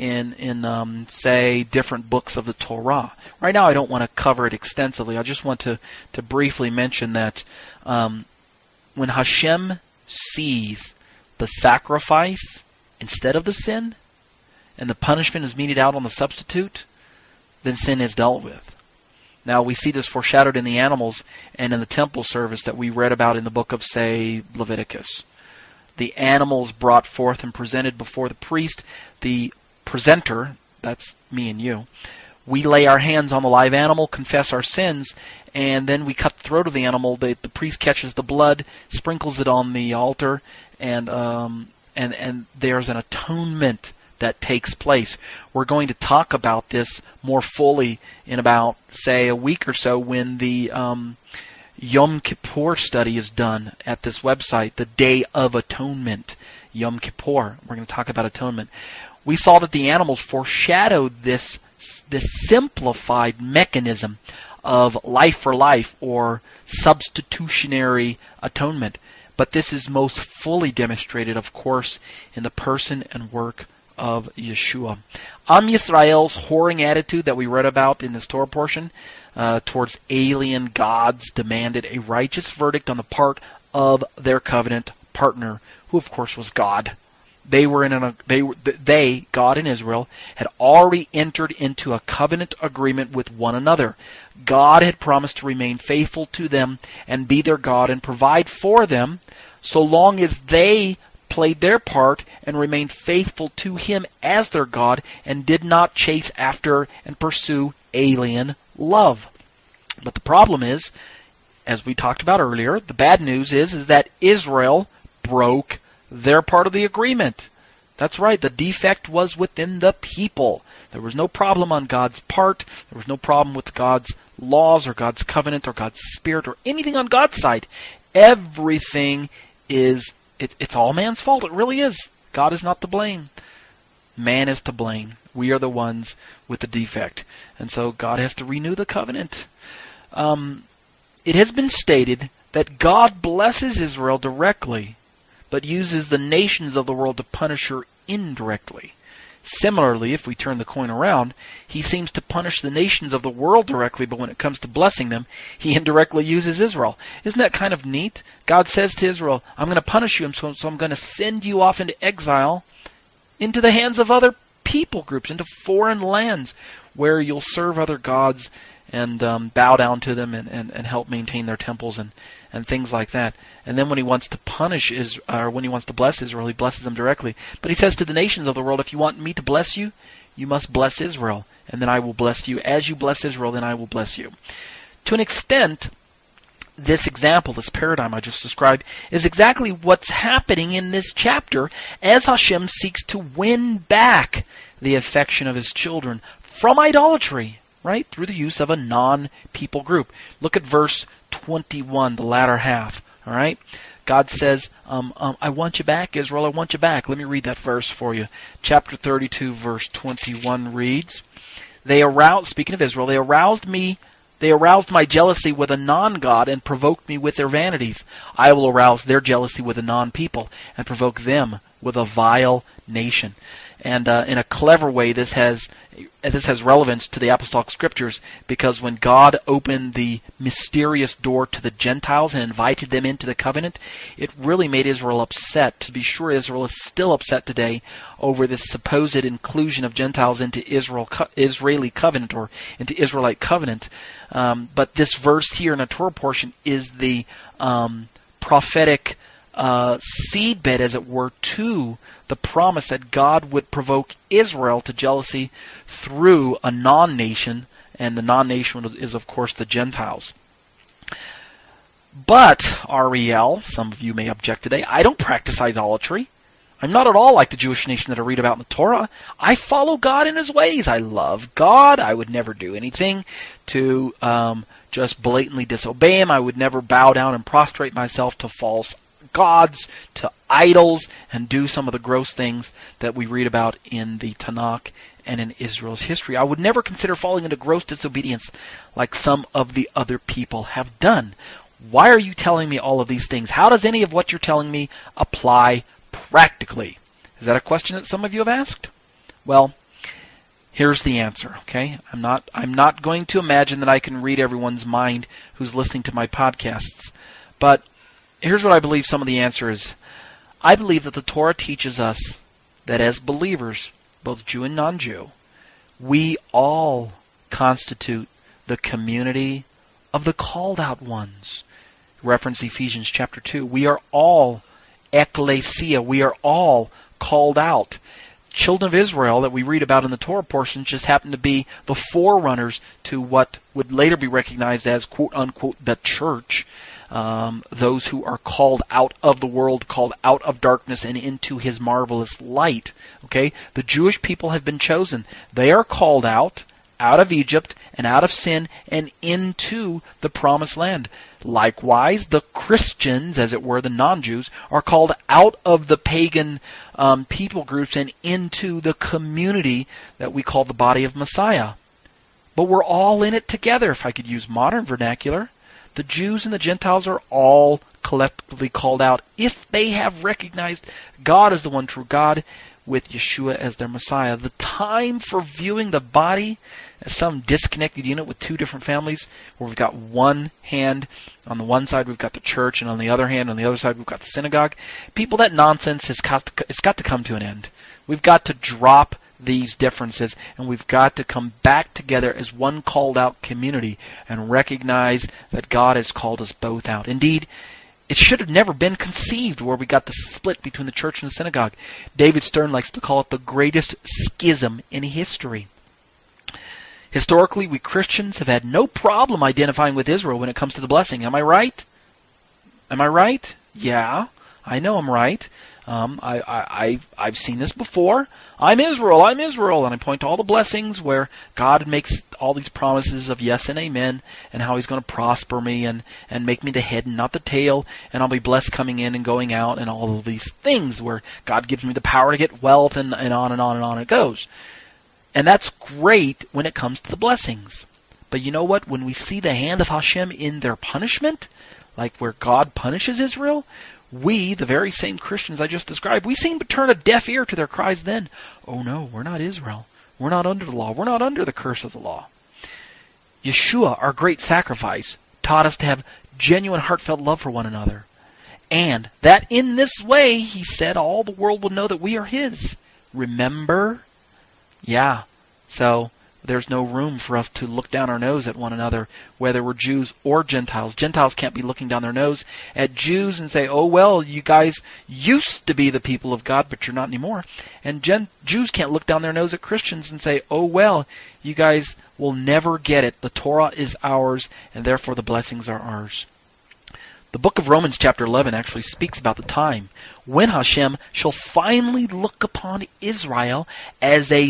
in say, different books of the Torah. Right now I don't want to cover it extensively. I just want to briefly mention that when Hashem sees the sacrifice instead of the sin, and the punishment is meted out on the substitute, then sin is dealt with. Now, we see this foreshadowed in the animals and in the temple service that we read about in the book of, say, Leviticus. The animals brought forth and presented before the priest, the presenter, that's me and you. We lay our hands on the live animal, confess our sins, and then we cut the throat of the animal. The priest catches the blood, sprinkles it on the altar, and there's an atonement that takes place. We're going to talk about this more fully in about, say, a week or so when the Yom Kippur study is done at this website, the Day of Atonement, Yom Kippur. We're going to talk about atonement. We saw that the animals foreshadowed this simplified mechanism of life for life or substitutionary atonement. But this is most fully demonstrated, of course, in the person and work of Yeshua. Am Yisrael's whoring attitude that we read about in this Torah portion towards alien gods demanded a righteous verdict on the part of their covenant partner, who of course was God. They, God and Israel, had already entered into a covenant agreement with one another. God had promised to remain faithful to them and be their God and provide for them so long as they played their part and remained faithful to Him as their God and did not chase after and pursue alien love. But the problem is, as we talked about earlier, the bad news is that Israel broke their part of the agreement. That's right, the defect was within the people. There was no problem on God's part. There was no problem with God's laws or God's covenant or God's spirit or anything on God's side. Everything is, it's all man's fault. It really is. God is not to blame. Man is to blame. We are the ones with the defect. And so God has to renew the covenant. It has been stated that God blesses Israel directly, but uses the nations of the world to punish her indirectly. Similarly, if we turn the coin around, he seems to punish the nations of the world directly, but when it comes to blessing them, he indirectly uses Israel. Isn't that kind of neat? God says to Israel, I'm going to punish you, so I'm going to send you off into exile, into the hands of other people groups, into foreign lands, where you'll serve other gods and bow down to them and help maintain their temples and things like that. And then when he wants to punish or when he wants to bless Israel, he blesses them directly. But he says to the nations of the world, if you want me to bless you, you must bless Israel, and then I will bless you. As you bless Israel, then I will bless you. To an extent, this example, this paradigm I just described, is exactly what's happening in this chapter as Hashem seeks to win back the affection of his children from idolatry, right, through the use of a non-people group. Look at verse 21, the latter half. All right, God says, I want you back, Israel, I want you back. Let me read that verse for you. Chapter 32, verse 21 reads, speaking of Israel, they aroused my jealousy with a non-God and provoked me with their vanities. I will arouse their jealousy with a non-people and provoke them with a vile nation. And in a clever way, this has relevance to the apostolic scriptures, because when God opened the mysterious door to the Gentiles and invited them into the covenant, it really made Israel upset. To be sure, Israel is still upset today over this supposed inclusion of Gentiles into Israeli covenant or into Israelite covenant. But this verse here in the Torah portion is the prophetic seedbed, as it were, to the promise that God would provoke Israel to jealousy through a non-nation, and the non-nation is, of course, the Gentiles. But, Ariel, some of you may object today, I don't practice idolatry. I'm not at all like the Jewish nation that I read about in the Torah. I follow God in his ways. I love God. I would never do anything to just blatantly disobey him. I would never bow down and prostrate myself to false gods, to idols, and do some of the gross things that we read about in the Tanakh and in Israel's history. I would never consider falling into gross disobedience like some of the other people have done. Why are you telling me all of these things? How does any of what you're telling me apply practically? Is that a question that some of you have asked? Well, here's the answer, okay? I'm not going to imagine that I can read everyone's mind who's listening to my podcasts, but here's what I believe some of the answer is. I believe that the Torah teaches us that as believers, both Jew and non-Jew, we all constitute the community of the called out ones. Reference Ephesians chapter 2. We are all ecclesia. We are all called out. Children of Israel that we read about in the Torah portion just happen to be the forerunners to what would later be recognized as, quote-unquote, the church. Those who are called out of the world, called out of darkness and into his marvelous light. Okay? The Jewish people have been chosen. They are called out of Egypt and out of sin and into the promised land. Likewise, the Christians, as it were, the non-Jews, are called out of the pagan people groups and into the community that we call the body of Messiah. But we're all in it together, if I could use modern vernacular. The Jews and the Gentiles are all collectively called out if they have recognized God as the one true God, with Yeshua as their Messiah. The time for viewing the body as some disconnected unit with two different families, where we've got one hand, on the one side we've got the church, and on the other hand, on the other side we've got the synagogue. People, that nonsense it's got to come to an end. We've got to drop these differences, and we've got to come back together as one called out community and recognize that God has called us both out. Indeed, it should have never been conceived where we got the split between the church and the synagogue. David Stern likes to call it the greatest schism in history. Historically, we Christians have had no problem identifying with Israel when it comes to the blessing. Am I right? Am I right? Yeah, I know I'm right. I've seen this before. I'm Israel, and I point to all the blessings where God makes all these promises of yes and amen, and how He's going to prosper me and make me the head and not the tail, and I'll be blessed coming in and going out, and all of these things where God gives me the power to get wealth, and on and on and on it goes. And that's great when it comes to the blessings. But you know what? When we see the hand of Hashem in their punishment, like where God punishes Israel, we, the very same Christians I just described, we seem to turn a deaf ear to their cries then. Oh no, we're not Israel. We're not under the law. We're not under the curse of the law. Yeshua, our great sacrifice, taught us to have genuine heartfelt love for one another. And that in this way, He said, all the world will know that we are His. Remember? Yeah. So there's no room for us to look down our nose at one another, whether we're Jews or Gentiles. Gentiles can't be looking down their nose at Jews and say, oh, well, you guys used to be the people of God, but you're not anymore. And Jews can't look down their nose at Christians and say, oh, well, you guys will never get it. The Torah is ours, and therefore the blessings are ours. The book of Romans chapter 11 actually speaks about the time when Hashem shall finally look upon Israel as a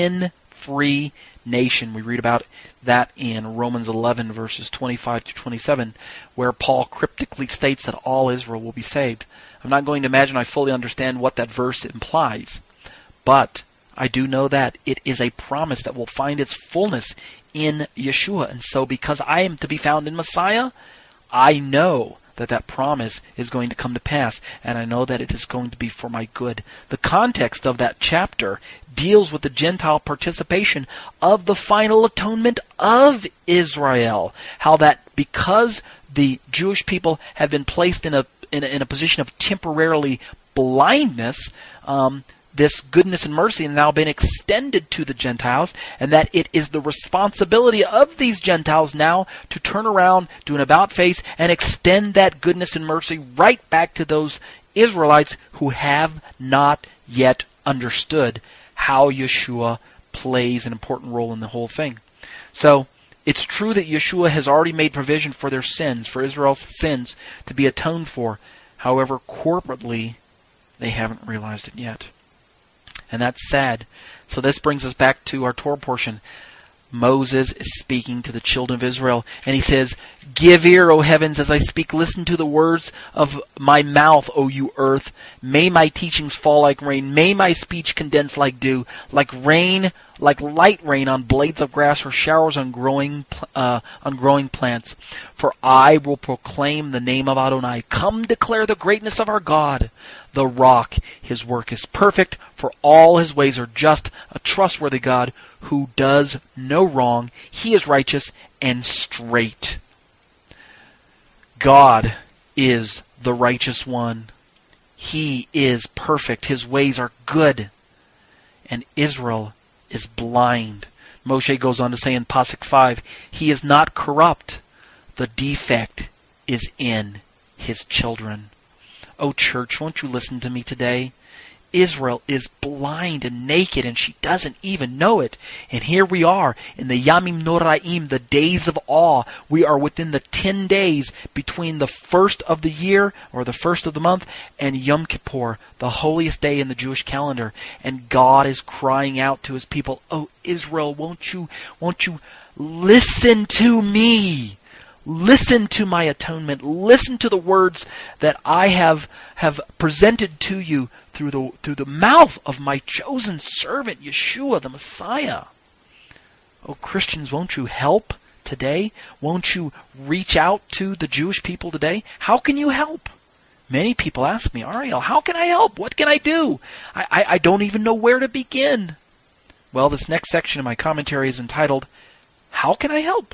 sin-free nation. We read about that in Romans 11 verses 25 to 27, where Paul cryptically states that all Israel will be saved. I'm not going to imagine I fully understand what that verse implies, but I do know that it is a promise that will find its fullness in Yeshua. And so because I am to be found in Messiah, I know that promise is going to come to pass, and I know that it is going to be for my good. The context of that chapter deals with the Gentile participation of the final atonement of Israel. How that because the Jewish people have been placed in a position of temporarily blindness, this goodness and mercy has now been extended to the Gentiles, and that it is the responsibility of these Gentiles now to turn around, do an about-face, and extend that goodness and mercy right back to those Israelites who have not yet understood how Yeshua plays an important role in the whole thing. So, it's true that Yeshua has already made provision for their sins, for Israel's sins, to be atoned for. However, corporately, they haven't realized it yet. And that's sad. So this brings us back to our Torah portion. Moses is speaking to the children of Israel, and he says, "Give ear, O heavens, as I speak. Listen to the words of my mouth, O you earth. May my teachings fall like rain. May my speech condense like dew, like rain, like light rain on blades of grass, or showers on growing plants. For I will proclaim the name of Adonai. Come, declare the greatness of our God, the rock. His work is perfect, for all His ways are just. A trustworthy God who does no wrong. He is righteous and straight." God is the righteous one. He is perfect. His ways are good. And Israel is blind. Moshe goes on to say in Pasuk 5, He is not corrupt. The defect is in His children. Oh church, won't you listen to me today? Israel is blind and naked, and she doesn't even know it. And here we are in the Yamim Noraim, the days of awe. We are within the 10 days between the first of the year, or the first of the month, and Yom Kippur, the holiest day in the Jewish calendar. And God is crying out to His people, "Oh Israel, won't you listen to me? Listen to my atonement. Listen to the words that I have presented to you through the mouth of my chosen servant, Yeshua, the Messiah." Oh, Christians, won't you help today? Won't you reach out to the Jewish people today? How can you help? Many people ask me, "Ariel, how can I help? What can I do? I don't even know where to begin." Well, this next section of my commentary is entitled, "How Can I Help?"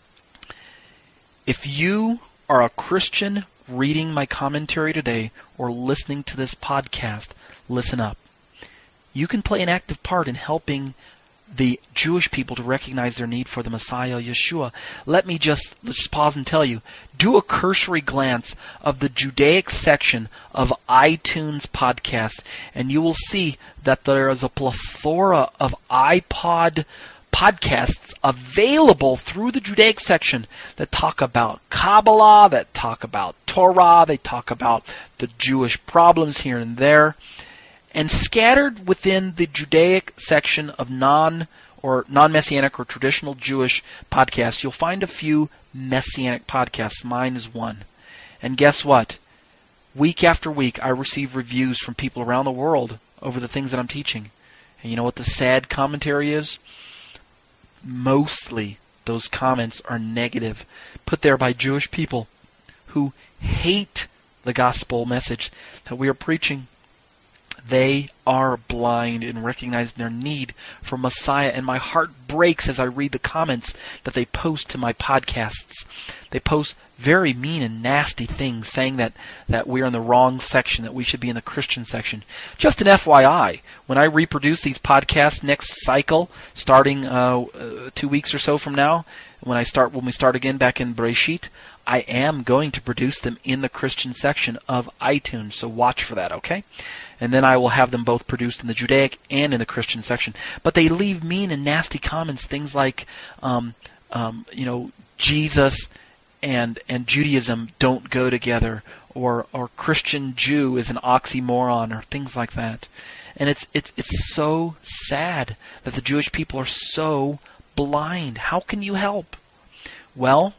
If you are a Christian reading my commentary today or listening to this podcast, listen up. You can play an active part in helping the Jewish people to recognize their need for the Messiah, Yeshua. Let's just pause and tell you, do a cursory glance of the Judaic section of iTunes podcasts, and you will see that there is a plethora of iPod podcasts available through the Judaic section that talk about Kabbalah, that talk about Torah, they talk about the Jewish problems here and there. And scattered within the Judaic section of non-Messianic or traditional Jewish podcasts, you'll find a few Messianic podcasts. Mine is one. And guess what? Week after week, I receive reviews from people around the world over the things that I'm teaching. And you know what the sad commentary is? Mostly those comments are negative, put there by Jewish people who hate the gospel message that we are preaching. They are blind in recognizing their need for Messiah, and my heart breaks as I read the comments that they post to my podcasts. They post very mean and nasty things, saying that we're in the wrong section, that we should be in the Christian section. Just an FYI, when I reproduce these podcasts next cycle, starting 2 weeks or so from now, when we start again back in Bereshit, I am going to produce them in the Christian section of iTunes, so watch for that, okay? And then I will have them both produced in the Judaic and in the Christian section. But they leave mean and nasty comments, things like, Jesus and Judaism don't go together, or Christian Jew is an oxymoron, or things like that. And it's so sad that the Jewish people are so blind. How can you help? Well,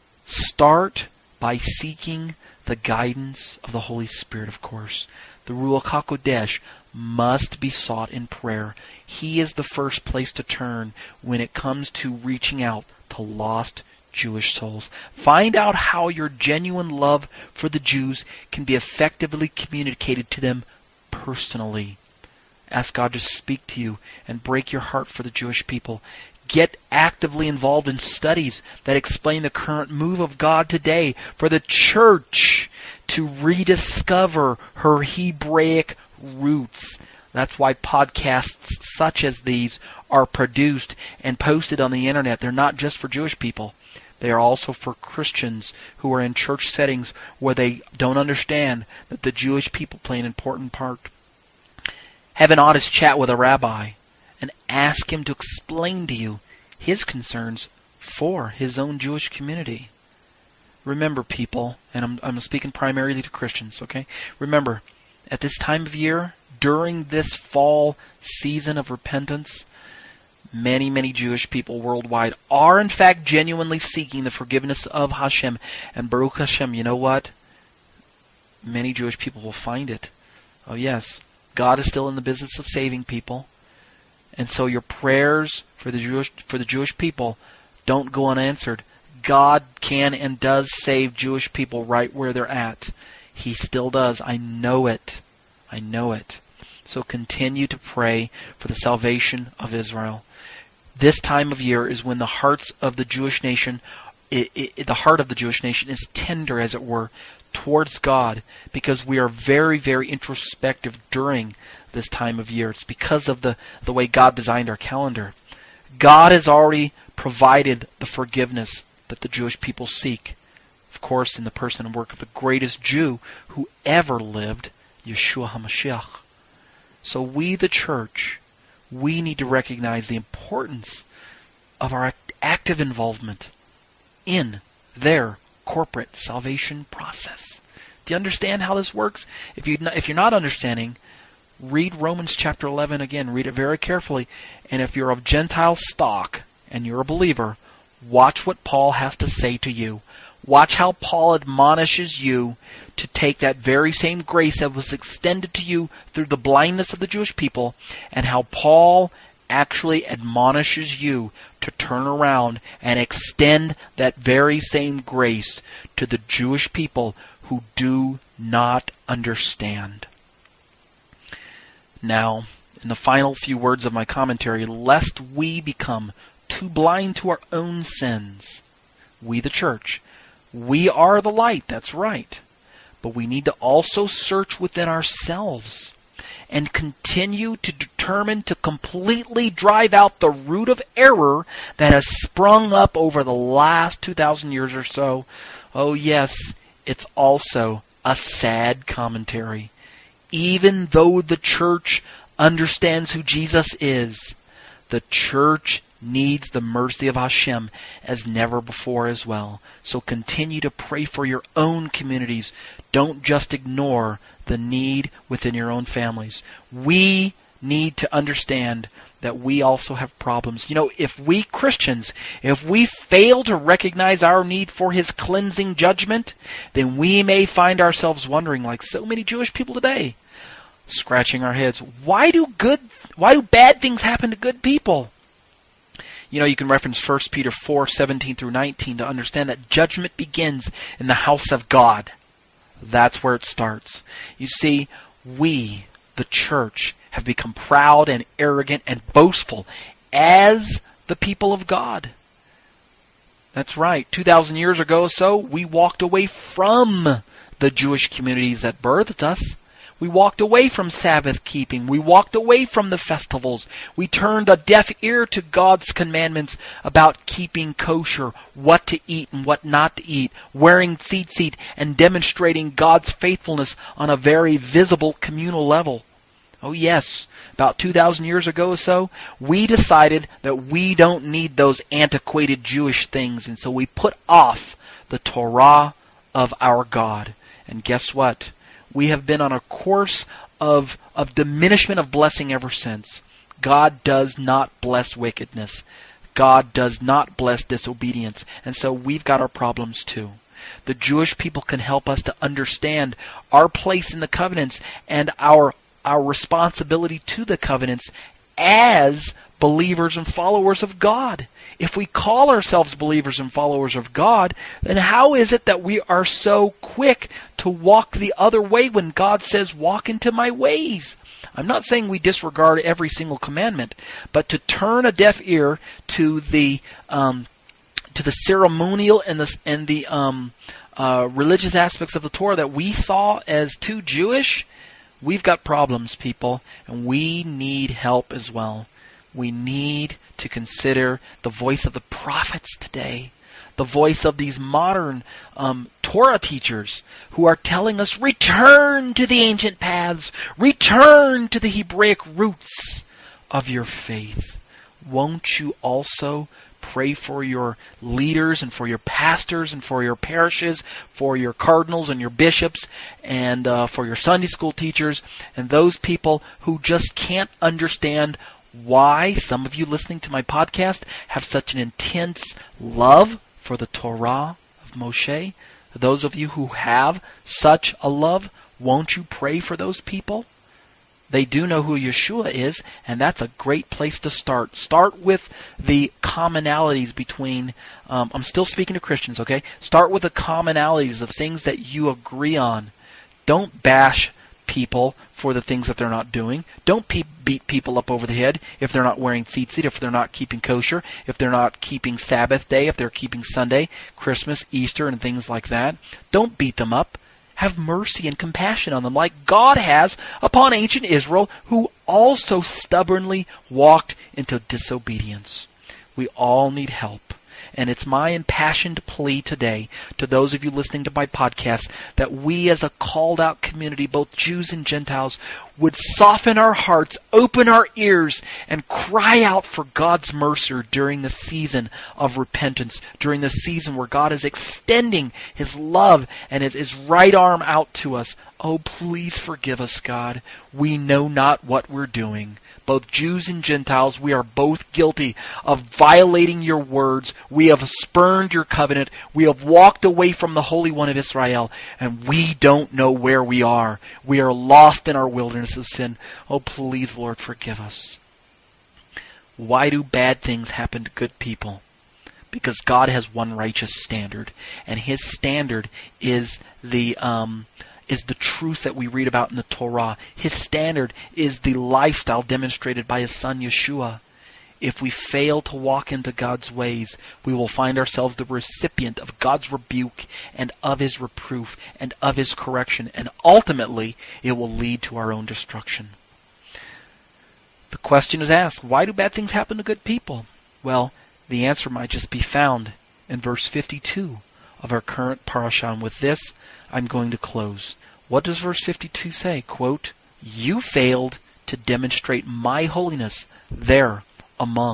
start by seeking the guidance of the Holy Spirit, of course. The Ruach HaKodesh must be sought in prayer. He is the first place to turn when it comes to reaching out to lost Jewish souls. Find out how your genuine love for the Jews can be effectively communicated to them personally. Ask God to speak to you and break your heart for the Jewish people. Get actively involved in studies that explain the current move of God today for the church to rediscover her Hebraic roots. That's why podcasts such as these are produced and posted on the internet. They're not just for Jewish people. They are also for Christians who are in church settings where they don't understand that the Jewish people play an important part. Have an honest chat with a rabbi and ask him to explain to you his concerns for his own Jewish community. Remember, people, and I'm speaking primarily to Christians, okay? Remember, at this time of year, during this fall season of repentance, many, many Jewish people worldwide are in fact genuinely seeking the forgiveness of Hashem. And Baruch Hashem, you know what? Many Jewish people will find it. Oh yes, God is still in the business of saving people. And so your prayers for the Jewish people don't go unanswered. God can and does save Jewish people right where they're at. He still does. I know it. I know it. So continue to pray for the salvation of Israel. This time of year is when the hearts of the Jewish nation, the heart of the Jewish nation is tender, as it were, towards God, because we are very, very introspective during this time of year. It's because of the way God designed our calendar. God has already provided the forgiveness that the Jewish people seek. Of course, in the person and work of the greatest Jew who ever lived, Yeshua HaMashiach. So we, the church, we need to recognize the importance of our active involvement in their corporate salvation process. Do you understand how this works? If you're not understanding, read Romans chapter 11 again. Read it very carefully. And if you're of Gentile stock and you're a believer, watch what Paul has to say to you. Watch how Paul admonishes you to take that very same grace that was extended to you through the blindness of the Jewish people, and how Paul actually admonishes you to turn around and extend that very same grace to the Jewish people who do not understand. Now, in the final few words of my commentary, lest we become too blind to our own sins, we, the church, we are the light, that's right. But we need to also search within ourselves and continue to determine to completely drive out the root of error that has sprung up over the last 2,000 years or so. Oh yes, it's also a sad commentary. Even though the church understands who Jesus is, the church needs the mercy of Hashem as never before as well. So continue to pray for your own communities. Don't just ignore the need within your own families. We need to understand that we also have problems. If we Christians, if we fail to recognize our need for His cleansing judgment, then we may find ourselves wondering, like so many Jewish people today, scratching our heads, why do bad things happen to good people? You can reference 1 Peter 4:17 through 19 to understand that judgment begins in the house of God. That's where it starts. You see, we, the church, have become proud and arrogant and boastful as the people of God. That's right. 2,000 years ago or so, we walked away from the Jewish communities that birthed us. We walked away from Sabbath keeping. We walked away from the festivals. We turned a deaf ear to God's commandments about keeping kosher, what to eat and what not to eat, wearing tzitzit, and demonstrating God's faithfulness on a very visible communal level. Oh yes, about 2,000 years ago or so, we decided that we don't need those antiquated Jewish things, and so we put off the Torah of our God. And guess what? We have been on a course of diminishment of blessing ever since. God does not bless wickedness. God does not bless disobedience. And so we've got our problems too. The Jewish people can help us to understand our place in the covenants and our responsibility to the covenants as believers and followers of God. If we call ourselves believers and followers of God, then how is it that we are so quick to walk the other way when God says, walk into my ways? I'm not saying we disregard every single commandment, but to turn a deaf ear to the ceremonial and the religious aspects of the Torah that we saw as too Jewish, we've got problems, people, and we need help as well. We need to consider the voice of the prophets today, the voice of these modern Torah teachers who are telling us, return to the ancient paths, return to the Hebraic roots of your faith. Won't you also pray for your leaders and for your pastors and for your parishes, for your cardinals and your bishops, and for your Sunday school teachers and those people who just can't understand why some of you listening to my podcast have such an intense love for the Torah of Moshe? Those of you who have such a love, won't you pray for those people? They do know who Yeshua is, and that's a great place to start. Start with the commonalities between, I'm still speaking to Christians, okay? Start with the commonalities of things that you agree on. Don't bash people for the things that they're not doing. Don't beat people up over the head if they're not wearing tzitzit, if they're not keeping kosher, if they're not keeping Sabbath day, if they're keeping Sunday, Christmas, Easter, and things like that. Don't beat them up. Have mercy and compassion on them like God has upon ancient Israel, who also stubbornly walked into disobedience. We all need help. And it's my impassioned plea today to those of you listening to my podcast that we as a called out community, both Jews and Gentiles, would soften our hearts, open our ears, and cry out for God's mercy during the season of repentance, during the season where God is extending His love and His right arm out to us. Oh, please forgive us, God. We know not what we're doing. Both Jews and Gentiles, we are both guilty of violating your words. We have spurned your covenant. We have walked away from the Holy One of Israel, and we don't know where we are. We are lost in our wilderness of sin. Oh, please, Lord, forgive us. Why do bad things happen to good people? Because God has one righteous standard, and His standard is the truth that we read about in the Torah. His standard is the lifestyle demonstrated by His Son Yeshua. If we fail to walk into God's ways, we will find ourselves the recipient of God's rebuke and of His reproof and of His correction, and ultimately it will lead to our own destruction. The question is asked, why do bad things happen to good people? Well, the answer might just be found in verse 52 of our current parashah. And with this, I'm going to close. What does verse 52 say? Quote, "You failed to demonstrate my holiness there among the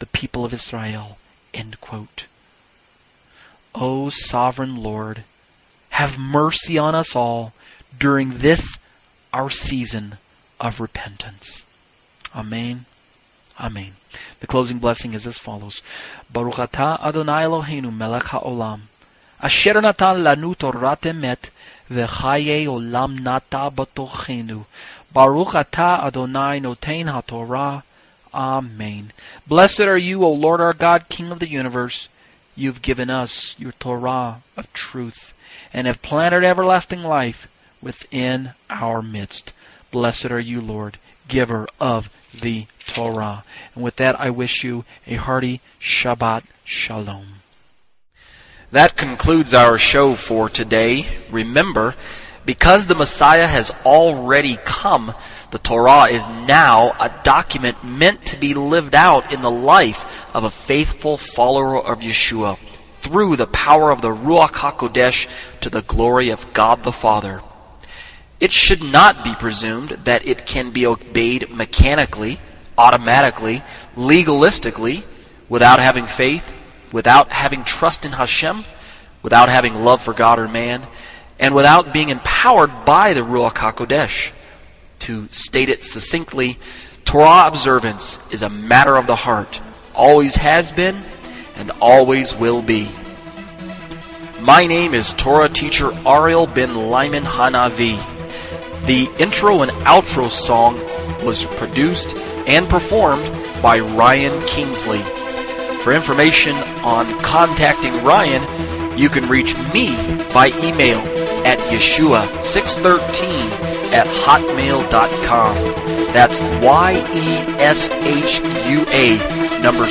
the people of Israel. End quote. O sovereign Lord, have mercy on us all during this our season of repentance. Amen. Amen. The closing blessing is as follows. Baruch atah Adonai Eloheinu melech haolam, asher natan lanu torat emet, v'chayei olam nata batochenu. Baruch atah Adonai noten haTorah. Amen. Blessed are you, O Lord our God, King of the universe. You've given us your Torah of truth, and have planted everlasting life within our midst. Blessed are you, Lord, giver of the Torah. And with that, I wish you a hearty Shabbat Shalom. That concludes our show for today. Remember, because the Messiah has already come, the Torah is now a document meant to be lived out in the life of a faithful follower of Yeshua through the power of the Ruach HaKodesh to the glory of God the Father. It should not be presumed that it can be obeyed mechanically, automatically, legalistically, without having faith, without having trust in Hashem, without having love for God or man, and without being empowered by the Ruach HaKodesh. To state it succinctly, Torah observance is a matter of the heart, always has been, and always will be. My name is Torah teacher Ariel ben Lyman Hanavi. The intro and outro song was produced and performed by Ryan Kingsley. For information on contacting Ryan, you can reach me by email at yeshua613@hotmail.com. That's YESHUA number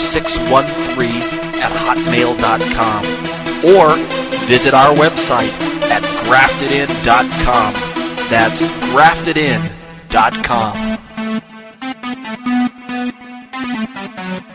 613@hotmail.com. Or visit our website at graftedin.com. That's graftedin.com.